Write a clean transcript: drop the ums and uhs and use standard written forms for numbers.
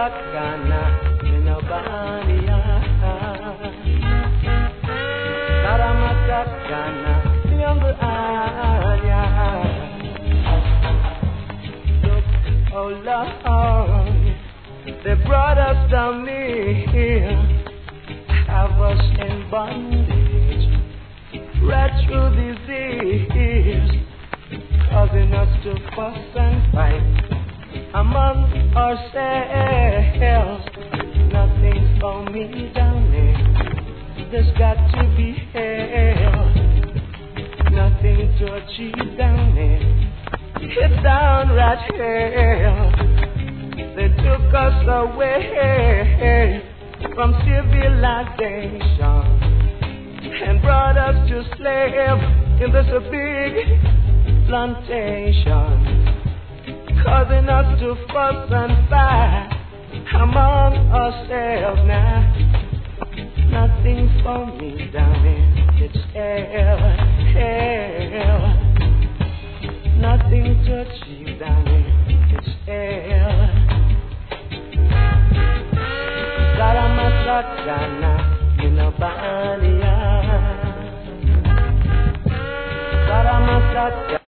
Saramasakana Minabania Saramasakana Yambanya. Oh Lord, they brought us down here, have us in bondage, right through these years, causing us to fuss and fight among ourselves. Nothing's for me down there, there's got to be hell. Nothing to achieve down there, it's downright hell. They took us away from civilization and brought us to slave in this big plantation, causing us to fuss and fight among ourselves. Now, nothing for me down here, it's hell, hell. Nothing to achieve down here, it's hell. Saramasakana Minabania Saramasakana